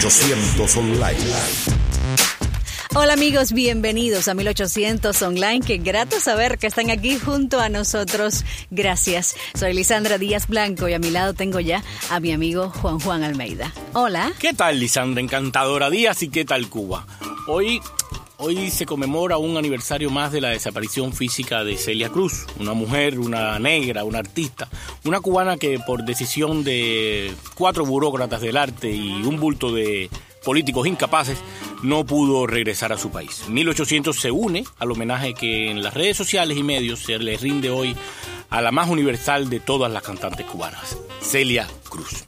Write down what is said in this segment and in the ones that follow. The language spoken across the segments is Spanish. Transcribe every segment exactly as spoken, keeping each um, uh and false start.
ochocientos Online. Hola amigos, bienvenidos a mil ochocientos Online. Qué grato saber que están aquí junto a nosotros. Gracias. Soy Lisandra Díaz Blanco y a mi lado tengo ya a mi amigo Juan Juan Almeida. Hola. ¿Qué tal, Lisandra? Encantadora Díaz, y ¿qué tal Cuba? Hoy, hoy se conmemora un aniversario más de la desaparición física de Celia Cruz, una mujer, una negra, una artista, una cubana que por decisión de cuatro burócratas del arte y un bulto de políticos incapaces no pudo regresar a su país. mil ochocientos se une al homenaje que en las redes sociales y medios se le rinde hoy a la más universal de todas las cantantes cubanas, Celia Cruz.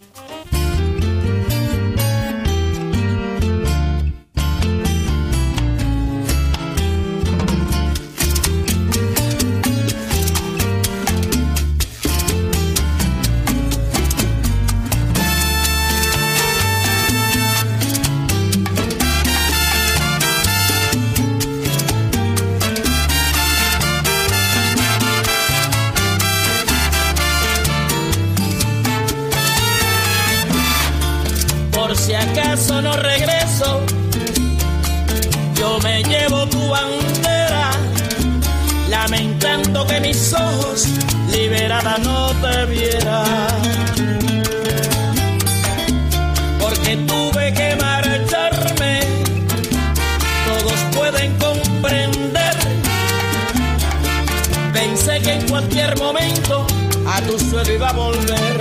Si acaso no regreso, yo me llevo tu bandera, lamentando que mis ojos liberada no te vieran, porque tuve que marcharme, todos pueden comprender, pensé que en cualquier momento a tu suelo iba a volver.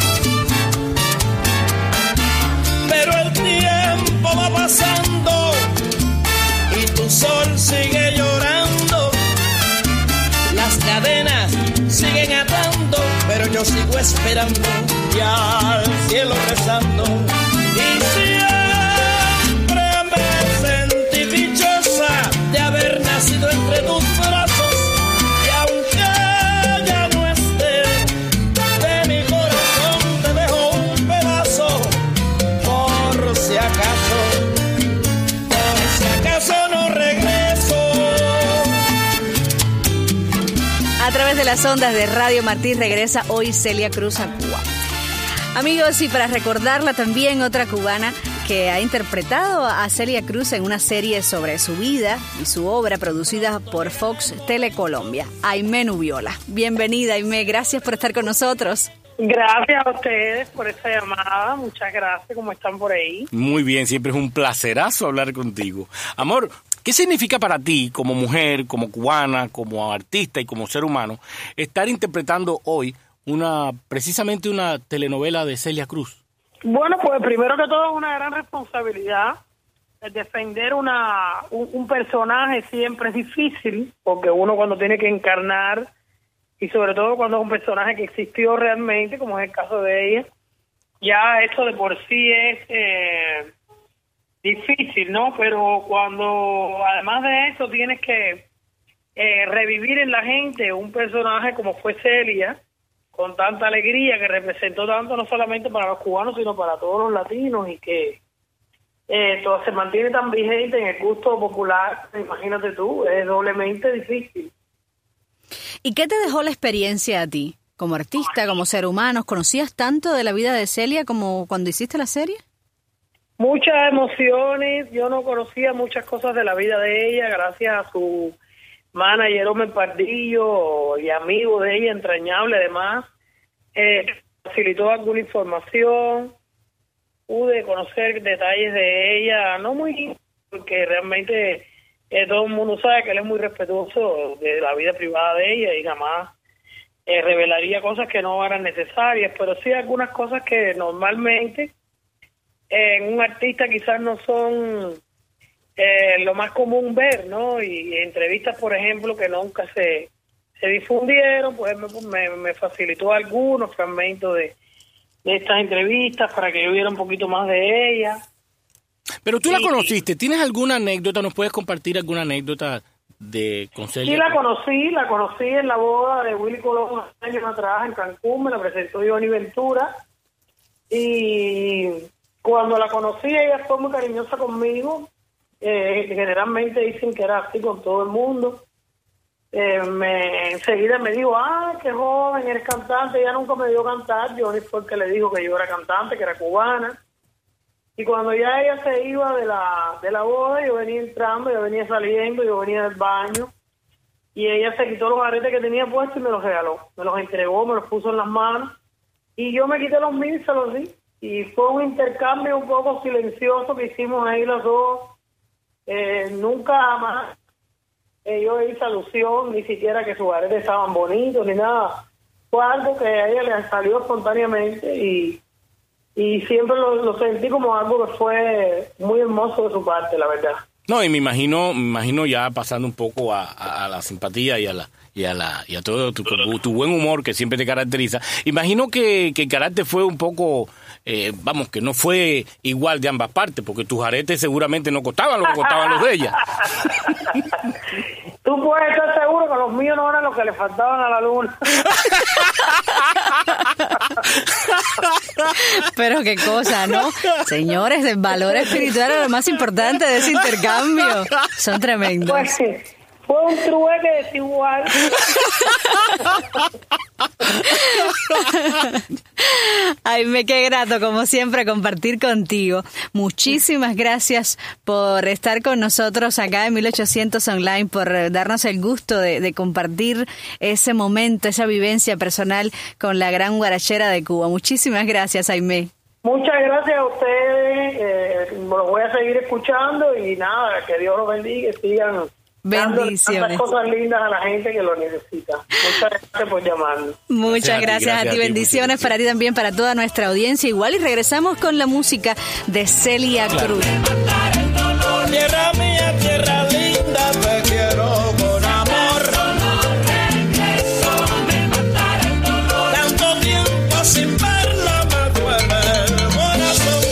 Pero el tiempo va pasando y tu sol sigue llorando. Las cadenas siguen atando, pero yo sigo esperando y al cielo rezando. Y siempre me sentí dichosa de haber nacido entre tus brazos. Y aunque ya no esté, de mi corazón te dejo un pedazo. Por si acaso, por si acaso no regreso. A través de las ondas de Radio Martí regresa hoy Celia Cruz a Cuba. Amigos, y para recordarla también otra cubana que ha interpretado a Celia Cruz en una serie sobre su vida y su obra producida por Fox Telecolombia, Aimé Nubiola. Bienvenida, Aimé, gracias por estar con nosotros. Gracias a ustedes por esta llamada, muchas gracias, ¿cómo están por ahí? Muy bien, siempre es un placerazo hablar contigo. Amor, ¿qué significa para ti, como mujer, como cubana, como artista y como ser humano, estar interpretando hoy una precisamente una telenovela de Celia Cruz? Bueno, pues primero que todo es una gran responsabilidad. El defender una un, un personaje siempre es difícil, porque uno cuando tiene que encarnar, y sobre todo cuando es un personaje que existió realmente, como es el caso de ella, ya eso de por sí es eh, difícil, ¿no? Pero cuando además de eso tienes que eh, revivir en la gente un personaje como fue Celia, con tanta alegría, que representó tanto no solamente para los cubanos, sino para todos los latinos, y que eh, todo se mantiene tan vigente en el gusto popular, imagínate tú, es doblemente difícil. ¿Y qué te dejó la experiencia a ti, como artista, como ser humano? ¿Conocías tanto de la vida de Celia como cuando hiciste la serie? Muchas emociones, yo no conocía muchas cosas de la vida de ella, gracias a su manager Omer Pardillo y amigo de ella, entrañable además, eh, facilitó alguna información, pude conocer detalles de ella, no muy, porque realmente eh, todo el mundo sabe que él es muy respetuoso de la vida privada de ella y jamás eh, revelaría cosas que no eran necesarias, pero sí algunas cosas que normalmente eh, en un artista quizás no son eh, lo más común ver, ¿no? Y, y entrevistas, por ejemplo, que nunca se, se difundieron, pues me, me, me facilitó algunos fragmentos de, de estas entrevistas para que yo viera un poquito más de ella. Pero tú sí, la conociste, ¿tienes alguna anécdota? ¿Nos puedes compartir alguna anécdota de con Celia? Sí, la conocí, la conocí en la boda de Willy Colón años atrás en Cancún, me la presentó Johnny Ventura, y cuando la conocí ella fue muy cariñosa conmigo, eh, generalmente dicen que era así con todo el mundo. Eh, me, enseguida me dijo, ah, qué joven, eres cantante. Ella nunca me dio cantar, Johnny fue el que le dijo que yo era cantante, que era cubana. Y cuando ya ella se iba de la, de la boda, yo venía entrando, yo venía saliendo, yo venía del baño. Y ella se quitó los aretes que tenía puestos y me los regaló. Me los entregó, me los puso en las manos. Y yo me quité los míos y se los di. Y fue un intercambio un poco silencioso que hicimos ahí los dos. Eh, nunca jamás eh, yo hice alusión, ni siquiera que sus aretes estaban bonitos, ni nada. Fue algo que a ella le salió espontáneamente y, y siempre lo, lo sentí como algo que fue muy hermoso de su parte, la verdad. No, y me imagino, me imagino ya pasando un poco a, a, a la simpatía y a la y a la y a todo tu, tu, tu buen humor que siempre te caracteriza. Imagino que, que el carácter fue un poco, eh, vamos, que no fue igual de ambas partes, porque tus aretes seguramente no costaban lo que costaban los de ella. Tú puedes estar seguro que los míos no eran los que le faltaban a la luna. Pero qué cosa, ¿no? Señores, el valor espiritual es lo más importante de ese intercambio. Son tremendos. Pues sí, fue un trueque desigual. Ay, me qué grato, como siempre, compartir contigo. Muchísimas gracias por estar con nosotros acá en mil ochocientos Online, por darnos el gusto de, de compartir ese momento, esa vivencia personal con la gran guarachera de Cuba. Muchísimas gracias, Aimé. Muchas gracias a ustedes. Eh, los voy a seguir escuchando y nada, que Dios los bendiga y sigan bendiciones. Tantas cosas lindas a la gente que lo necesita. Muchas gracias por llamarnos. Muchas gracias, gracias a ti, a ti bendiciones ti, para ti también, para toda nuestra audiencia igual, y regresamos con la música de Celia claro. Cruz. Tierra mía, tierra linda, te quiero con amor. Tanto tiempo sin verla me duele el corazón.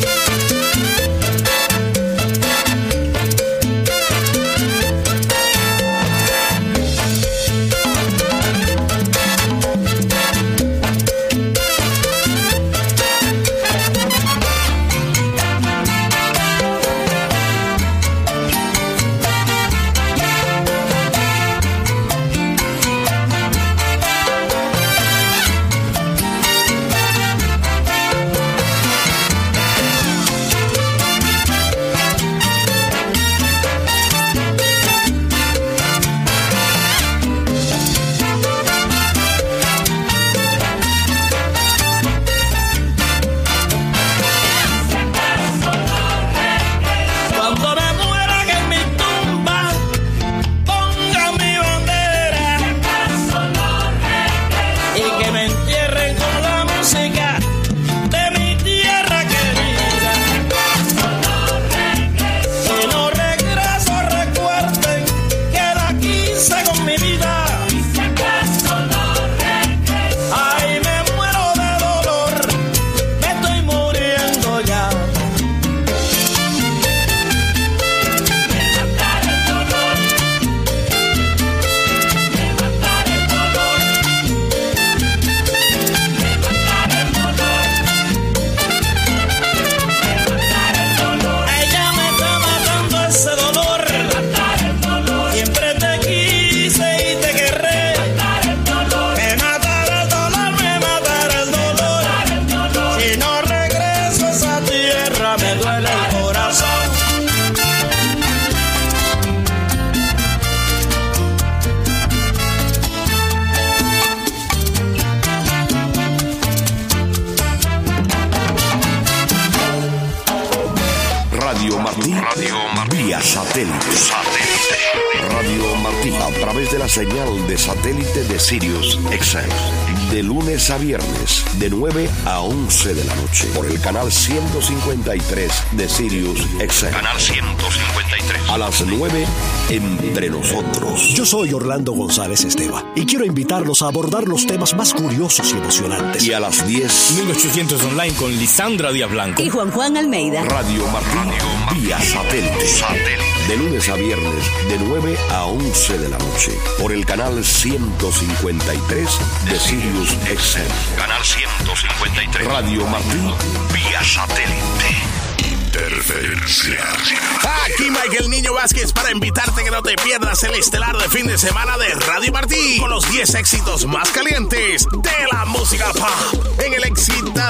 Radio Martí, Radio Martí, vía satélite. satélite. Radio Martí, a través de la señal de satélite de Sirius X M, de lunes a viernes, de nueve a once de la noche, por el canal ciento cincuenta y tres de Sirius X M. Canal ciento cincuenta y tres. A las nueve, Entre Nosotros. Yo soy Orlando González Esteva y quiero invitarlos a abordar los temas más curiosos y emocionantes. Y a las diez, mil ochocientos Online con Lisandra Díaz Blanco y Juan Juan Almeida. Radio Martí, vía satélite. satélite. De lunes a viernes, de nueve a once de la noche, por el canal ciento cincuenta y tres de Sirius X M. Canal ciento cincuenta y tres. Radio Martí, vía satélite. Interferencia. Aquí Michael Niño Vázquez para invitarte que no te pierdas el estelar de fin de semana de Radio Martí con los diez éxitos más calientes de la música pop en el excitador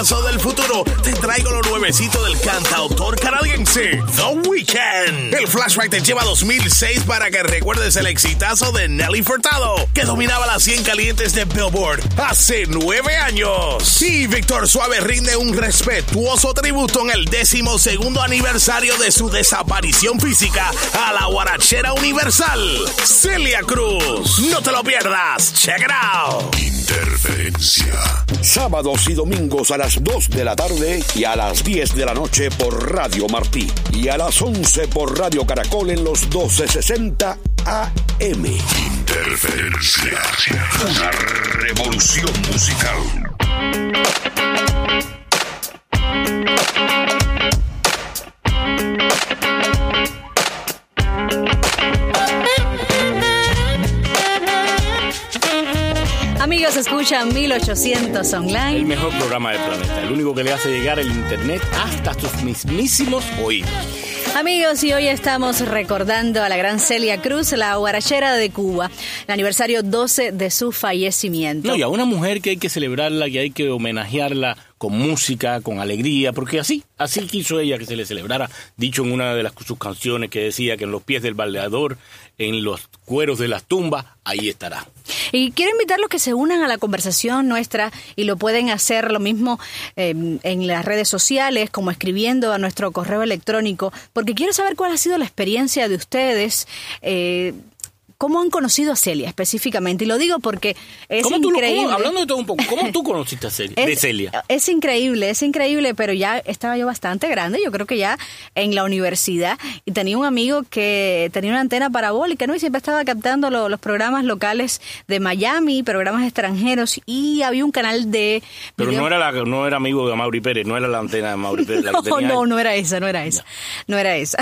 exitazo del futuro, te traigo lo nuevecito del cantautor canadiense The Weeknd. El flashback te lleva a dos mil seis para que recuerdes el exitazo de Nelly Furtado, que dominaba las cien calientes de Billboard hace nueve años. Y Víctor Suave rinde un respetuoso tributo en el décimo segundo aniversario de su desaparición física a la guarachera universal, Celia Cruz. No te lo pierdas. Check it out. Interferencia. Sábados y domingos a las dos de la tarde y a las diez de la noche por Radio Martí. Y a las once por Radio Caracol en los doce sesenta A M. Interferencia. Una revolución musical. Amigos, escuchan mil ochocientos Online. El mejor programa del planeta, el único que le hace llegar el internet hasta tus mismísimos oídos. Amigos, y hoy estamos recordando a la gran Celia Cruz, la guarachera de Cuba, el aniversario doce de su fallecimiento. No, y a una mujer que hay que celebrarla, que hay que homenajearla con música, con alegría, porque así, así quiso ella que se le celebrara, dicho en una de las, sus canciones que decía que en los pies del bailador, en los cueros de las tumbas, ahí estará. Y quiero invitarlos que se unan a la conversación nuestra y lo pueden hacer lo mismo eh, en las redes sociales, como escribiendo a nuestro correo electrónico, porque quiero saber cuál ha sido la experiencia de ustedes, eh, ¿cómo han conocido a Celia específicamente? Y lo digo porque es ¿Cómo tú, increíble. cómo, hablando de todo un poco, ¿cómo tú conociste a Celia, es, de Celia? Es increíble, es increíble, pero ya estaba yo bastante grande, yo creo que ya en la universidad, y tenía un amigo que tenía una antena parabólica, ¿no? Y siempre estaba captando lo, los programas locales de Miami, programas extranjeros, y había un canal de... Pero video... no era la, no era amigo de Mauri Pérez, no era la antena de Mauri Pérez. La no, que tenía no, él. no era esa, no era esa, no, no era esa.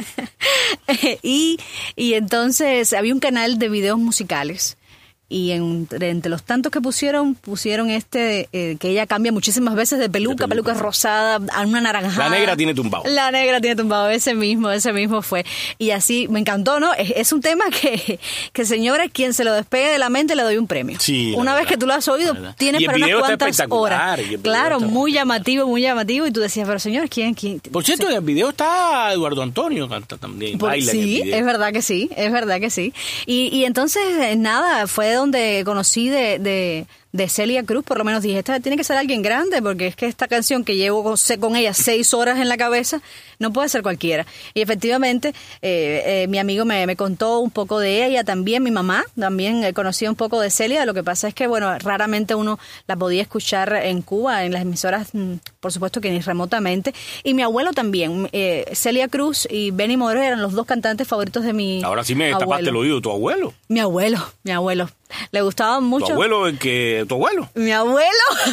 y, y entonces había un canal de videos musicales. Y entre, entre los tantos que pusieron, pusieron este, eh, que ella cambia muchísimas veces de peluca, de peluca, peluca rosada, a una naranjada. La negra tiene tumbado. La negra tiene tumbado, ese mismo, ese mismo fue. Y así, me encantó, ¿no? Es, es un tema que, que, señora, quien se lo despegue de la mente le doy un premio. Sí. Una vez verdad, que tú lo has oído, tienes para unas cuantas horas. Claro, muy llamativo, muy llamativo. Y tú decías, pero señor, ¿quién? quién? Por cierto, en el video está Eduardo Antonio, canta también, Por, baila sí, en el video. es verdad que sí, es verdad que sí. Y, y entonces, nada, fue donde conocí de, de, de Celia Cruz, por lo menos dije, esta tiene que ser alguien grande, porque es que esta canción que llevo con, con ella seis horas en la cabeza, no puede ser cualquiera. Y efectivamente, eh, eh, mi amigo me, me contó un poco de ella, también mi mamá, también eh, conocía un poco de Celia. Lo que pasa es que, bueno, raramente uno la podía escuchar en Cuba, en las emisoras, por supuesto que ni remotamente. Y mi abuelo también, eh, Celia Cruz y Benny Moré eran los dos cantantes favoritos de mi Ahora sí me tapaste el oído, tu abuelo. Mi abuelo, mi abuelo. Le gustaba mucho. ¿Tu abuelo el que tu abuelo? Mi abuelo.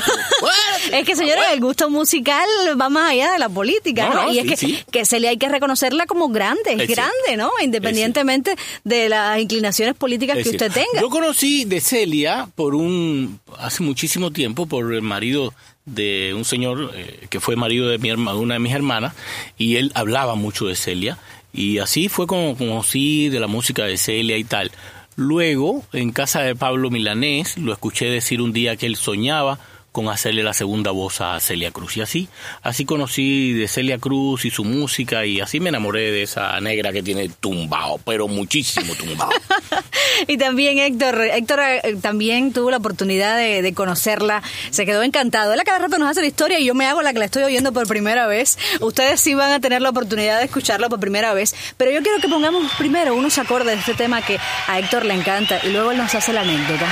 Es que, señores, el gusto musical va más allá de la política, ¿no? no, no y es sí, que, sí. que Celia hay que reconocerla como grande, es, es grande, ¿no? Independientemente de las inclinaciones políticas es que usted cierto. tenga. Yo conocí de Celia por un hace muchísimo tiempo por el marido de un señor eh, que fue marido de mi hermana, una de mis hermanas, y él hablaba mucho de Celia, y así fue como conocí de la música de Celia y tal. Luego, en casa de Pablo Milanés, lo escuché decir un día que él soñaba con hacerle la segunda voz a Celia Cruz. Y así, así conocí de Celia Cruz y su música, y así me enamoré de esa negra que tiene tumbao, pero muchísimo tumbao. Y también Héctor, Héctor eh, también tuvo la oportunidad de, de conocerla, se quedó encantado. Él a cada rato nos hace la historia y yo me hago la que la estoy oyendo por primera vez. Ustedes sí van a tener la oportunidad de escucharlo por primera vez, pero yo quiero que pongamos primero unos acordes de este tema que a Héctor le encanta y luego él nos hace la anécdota.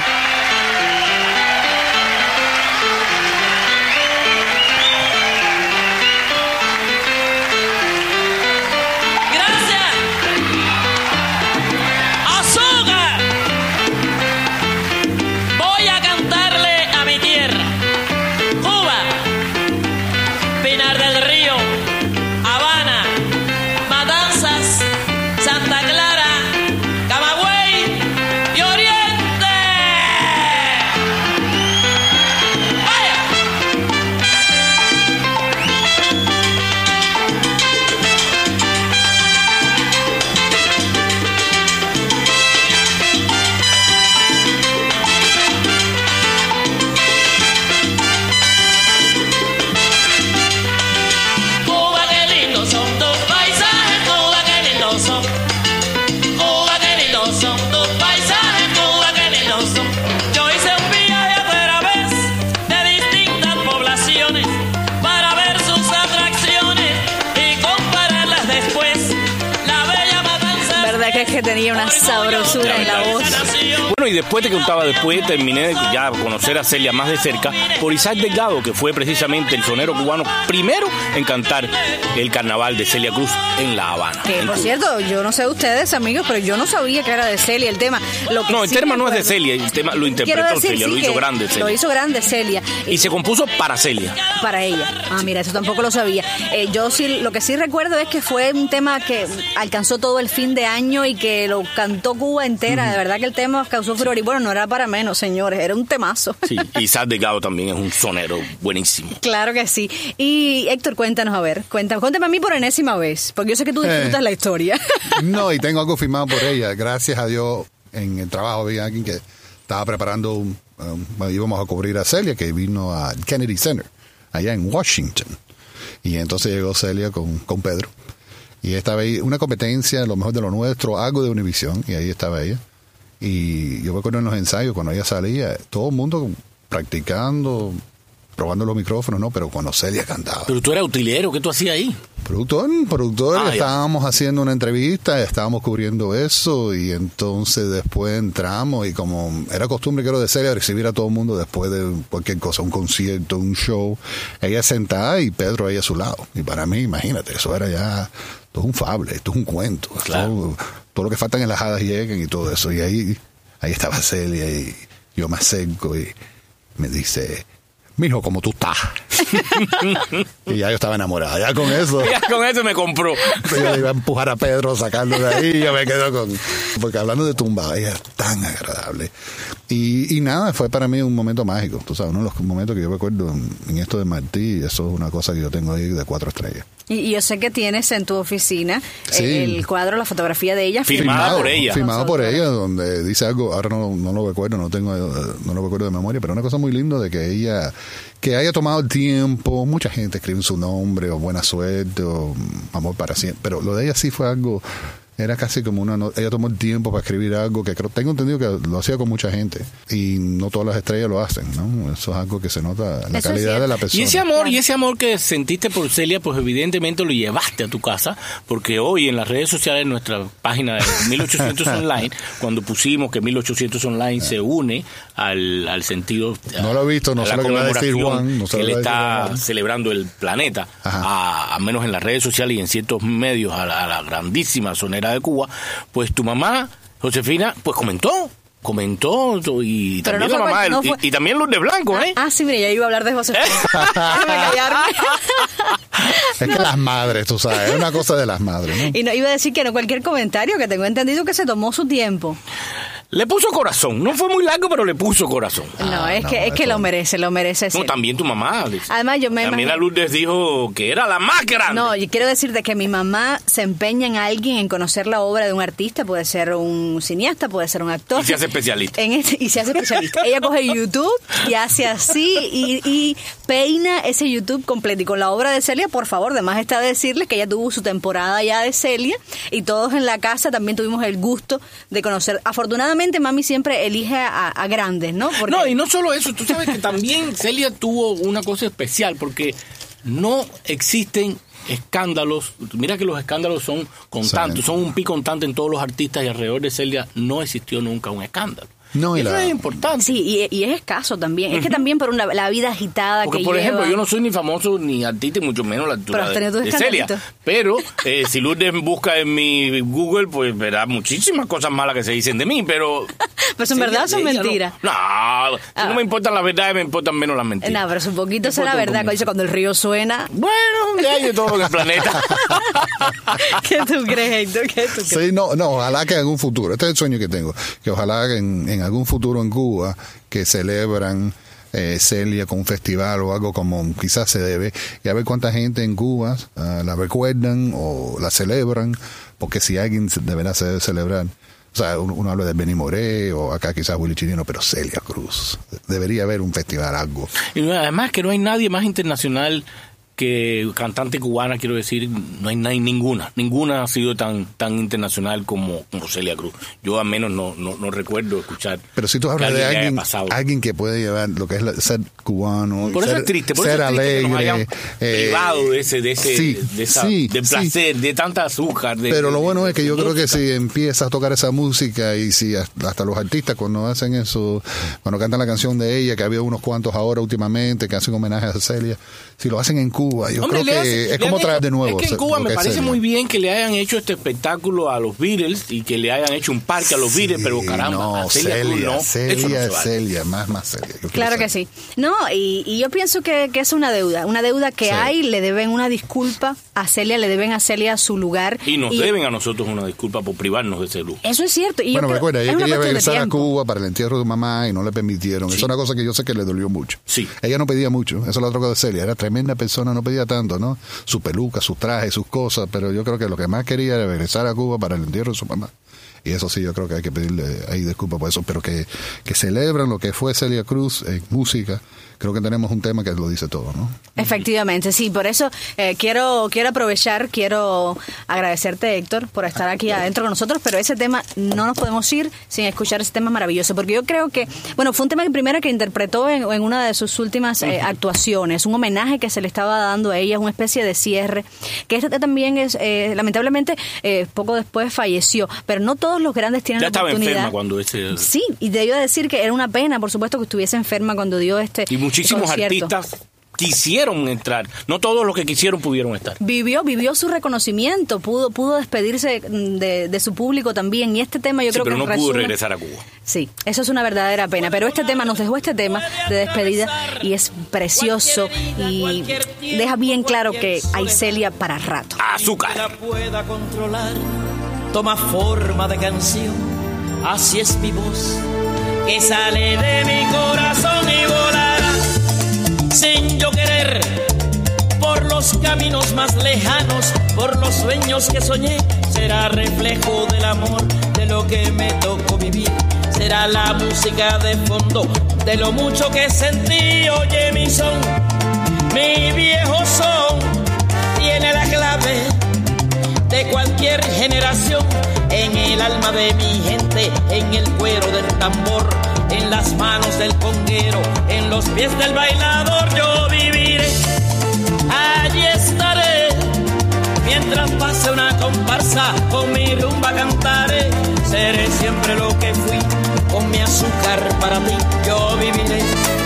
Santa Clara, Camagüey y Oriente. tenía una sabrosura en la voz. Bueno, y después te contaba, después terminé de ya conocer a Celia más de cerca por Isaac Delgado, que fue precisamente el sonero cubano primero en cantar el carnaval de Celia Cruz en La Habana. Que, por Cuba. cierto, yo no sé ustedes, amigos, pero yo no sabía que era de Celia el tema. Lo que No, el sí tema no es de recuerdo- Celia, el tema lo interpretó Quiero decir, Celia, sí, lo hizo que grande Celia. Lo hizo grande Celia. Y se compuso para Celia. Para ella. Ah, mira, eso tampoco lo sabía. Eh, yo sí, lo que sí recuerdo es que fue un tema que alcanzó todo el fin de año y que lo cantó Cuba entera. Uh-huh. De verdad que el tema causó furor. Y bueno, no era para menos, señores, era un temazo. Sí, Isaac Delgado también es un sonero buenísimo. Claro que sí. Y Héctor, cuéntanos, a ver, cuéntame, cuéntame a mí por enésima vez, porque yo sé que tú disfrutas Eh, la historia. No, y tengo algo firmado por ella. Gracias a Dios, en el trabajo había alguien que estaba preparando, un, um, íbamos a cubrir a Celia, que vino a Kennedy Center, allá en Washington. Y entonces llegó Celia con, con Pedro. Y estaba ahí, una competencia, lo mejor de lo nuestro, algo de Univisión, y ahí estaba ella. Y yo me acuerdo en los ensayos, cuando ella salía, todo el mundo practicando, probando los micrófonos, ¿no? Pero cuando Celia cantaba. Pero tú eras utilero, ¿qué tú hacías ahí? Productor, productor, Ah, estábamos haciendo una entrevista, estábamos cubriendo eso y entonces después entramos y como era costumbre que era de Celia recibir a todo el mundo después de cualquier cosa, un concierto, un show, ella sentada y Pedro ahí a su lado. Y para mí, imagínate, eso era ya, esto es un fable, esto es un cuento, Claro. todo, todo lo que faltan en las hadas llegan y todo eso. Y ahí, ahí estaba Celia y yo me acerco y me dice... Mijo, como tú estás. Y ya yo estaba enamorada. Ya con eso. Ya con eso me compró. Yo le iba a empujar a Pedro, sacarlo de ahí. Y yo me quedo con. Porque hablando de tumba, ella es tan agradable. Y, y nada, fue para mí un momento mágico. Tú sabes, uno de los momentos que yo recuerdo en, en esto de Martí. Eso es una cosa que yo tengo ahí de cuatro estrellas. Y, y yo sé que tienes en tu oficina Sí. el, el cuadro, la fotografía de ella. Firmada por ella. Firmado por Nosotros. ella, donde dice algo, ahora no, no lo recuerdo, no tengo, eh, no lo recuerdo de memoria, pero una cosa muy linda de que ella, que haya tomado el tiempo, mucha gente escribe su nombre, o buena suerte, o amor para siempre, pero lo de ella sí fue algo, era casi como una, no- ella tomó el tiempo para escribir algo que creo, tengo entendido que lo hacía con mucha gente, y no todas las estrellas lo hacen, ¿no? Eso es algo que se nota, la Eso es calidad cierto. de la persona. Y ese amor, y ese amor que sentiste por Celia, pues evidentemente lo llevaste a tu casa, porque hoy en las redes sociales, en nuestra página de mil ochocientos Online, cuando pusimos que mil ochocientos Online se une al, al sentido... No lo he visto, no a sé la lo que va a decir conmemoración Juan, no sé que lo le que va a decir está Juan. celebrando el planeta, Ajá. a, a menos en las redes sociales y en ciertos medios, a la, a la grandísima sonera de Cuba, pues tu mamá, Josefina, pues comentó. Comentó y Pero también no la fue- mamá no y- fue- y, también Luz de Blanco, ¿eh? Ah, sí, mire, ya iba a hablar de José. Déjame callarme. Es que las madres, tú sabes, es una cosa de las madres, ¿no? Y no iba a decir que no cualquier comentario, que tengo entendido que se tomó su tiempo. Le puso corazón. No fue muy largo, pero le puso corazón. no, es no, que es que eso- lo merece, lo merece. No, Celia. también tu mamá. Alex. Además, yo me También imagino- la Lourdes dijo que era la más grande. No, yo quiero decirte que mi mamá se empeña en alguien, en conocer la obra de un artista, puede ser un cineasta, puede ser un actor. Y se hace especialista. En este- y se hace especialista. Ella coge YouTube y hace así y, y peina ese YouTube completo. Y con la obra de Celia, por favor, además está decirles que ella tuvo su temporada ya de Celia y todos en la casa también tuvimos el gusto de conocer. Afortunadamente, mami siempre elige a, a grandes, ¿no? Porque- No, y no solo eso. Tú sabes que también Celia tuvo una cosa especial porque no existen escándalos. Mira que los escándalos son constantes, Sí. son un pico constante en todos los artistas y alrededor de Celia no existió nunca un escándalo. No, y Eso la- es importante. Sí, y, y es escaso también. Es que también por una, la vida agitada Porque, que por ejemplo, lleva. yo no soy ni famoso ni artista y mucho menos la Pero altura has de, tenido tus de Celia. escandalitos. Pero eh, si Lourdes busca en mi Google, pues verá muchísimas cosas malas que se dicen de mí, pero... Pero son Celia- verdad o son ella no. mentiras. No, si Ah. no me importan las verdades, me importan menos las mentiras. No, pero es un poquito Me será importa un verdad. Cuando dice cuando el río suena. Bueno, ya hay de todo en el planeta. ¿Qué tú crees, Héctor? ¿Qué tú crees? Sí, no, no, ojalá que en algún futuro, este es el sueño que tengo, que ojalá que en, en algún futuro en Cuba, que celebran eh, Celia con un festival o algo como quizás se debe, y a ver cuánta gente en Cuba uh, la recuerdan o la celebran, porque si alguien se- deberá se debe celebrar. O sea, uno, uno habla de Benny Moré o acá quizás Willy Chirino, pero Celia Cruz. Debería haber un festival, algo. Y además que no hay nadie más internacional que cantante cubana, quiero decir, no hay, no hay ninguna. Ninguna ha sido tan tan internacional como, como Celia Cruz. Yo al menos no, no, no recuerdo escuchar. Pero si tú hablas de alguien, alguien que puede llevar lo que es la, ser cubano, por ser, eso es triste, por ser eso es triste alegre, que nos hayan eh, privado de ese, de ese, sí, de esa, sí, de placer, sí. de tanta azúcar. De, Pero lo bueno de, es que yo música. creo que si empiezas a tocar esa música y si hasta los artistas cuando hacen eso, cuando cantan la canción de ella, que había unos cuantos ahora últimamente que hacen homenaje a Celia, si lo hacen en Cuba, yo Hombre, creo que hace, es como hecho, traer de nuevo. Es que en Cuba me parece Celia. muy bien que le hayan hecho este espectáculo a los Beatles y que le hayan hecho un parque a los Sí, Beatles, pero caramba, no, a Celia, Celia, Cruz no. Celia, Eso no se vale. Celia, más, más Celia. Yo Claro que sí. No, y, y yo pienso que, que es una deuda, una deuda que Sí. hay, le deben una disculpa a Celia, le deben a Celia su lugar. Y nos deben a nosotros una disculpa por privarnos de ese lujo. Eso es cierto. Y Bueno, yo me creo, recuerda, es ella una quería cuestión de regresar a tiempo. Cuba para el entierro de mamá y no le permitieron. Sí. Es una cosa que yo sé que le dolió mucho. Sí. Ella no pedía mucho, eso es la otra cosa de Celia. Era tremenda persona, no pedía tanto, ¿no? Su peluca, sus trajes, sus cosas, pero yo creo que lo que más quería era regresar a Cuba para el entierro de su mamá. Y eso sí, yo creo que hay que pedirle ahí disculpas por eso, pero que, que celebran lo que fue Celia Cruz en música. Creo que tenemos un tema que lo dice todo, ¿no? Efectivamente, sí, por eso eh, quiero quiero aprovechar, quiero agradecerte, Héctor, por estar aquí adentro con nosotros, pero ese tema no nos podemos ir sin escuchar ese tema maravilloso, porque yo creo que, bueno, fue un tema que primero que interpretó en, en una de sus últimas eh, actuaciones, un homenaje que se le estaba dando a ella, una especie de cierre, que este también es, eh, lamentablemente, eh, poco después falleció, pero no todos los grandes tienen Ya la estaba oportunidad. enferma cuando ese... Sí, y te iba a decir que era una pena, por supuesto, que estuviese enferma cuando dio este Y muchísimos concierto. artistas quisieron entrar. No todos los que quisieron pudieron estar. Vivió, vivió su reconocimiento, pudo, pudo despedirse de, de su público también. Y este tema yo Sí, creo pero que no pudo resume- regresar a Cuba. Sí, eso es una verdadera pena. Pero este tema nos dejó este tema de despedida y es precioso y deja bien claro que hay Celia para rato. Azúcar. La pueda controlar, toma forma de canción. Así es mi voz, que sale de mi corazón y volará sin yo querer por los caminos más lejanos, por los sueños que soñé. Será reflejo del amor, de lo que me tocó vivir. Será la música de fondo de lo mucho que sentí. Oye mi son, mi viejo son, tiene la clave de cualquier generación, en el alma de mi gente, en el cuero del tambor, en las manos del conguero, en los pies del bailador. Yo viviré, allí estaré, mientras pase una comparsa, con mi rumba cantaré. Seré siempre lo que fui, con mi azúcar para ti. Yo viviré